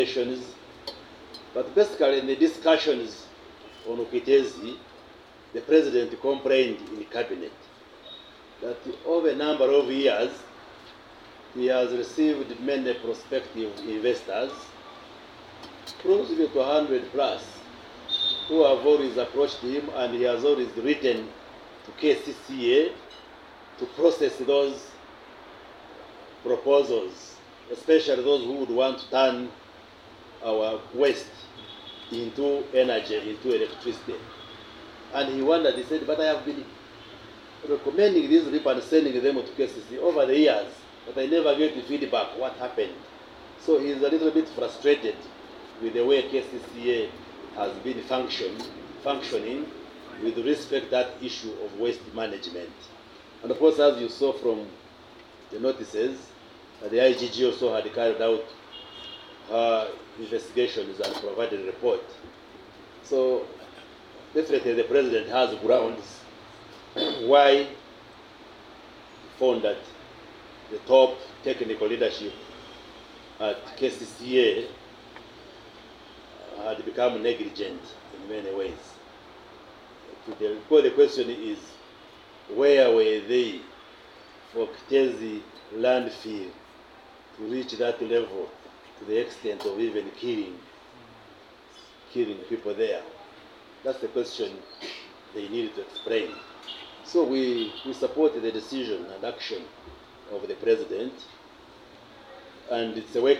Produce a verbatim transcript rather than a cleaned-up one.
But basically in the discussions on Ukitezi, the president complained in the cabinet that over a number of years he has received many prospective investors, close to one hundred plus, who have always approached him, and he has always written to K C C A to process those proposals, especially those who would want to turn our waste into energy, into electricity. And he wondered, he said, but I have been recommending these people and sending them to K C C over the years, but I never get the feedback what happened. So he's a little bit frustrated with the way K C C A has been function, functioning with respect to that issue of waste management. And of course, as you saw from the notices, uh, the I G G also had carried out her investigations and provided a report. So definitely the president has grounds why he found that the top technical leadership at K C C A had become negligent in many ways. The, the question is, where were they for Kitezi landfill to reach that level, to the extent of even killing, killing people there? That's the question they need to explain. So we, we support the decision and action of the president, and it's a way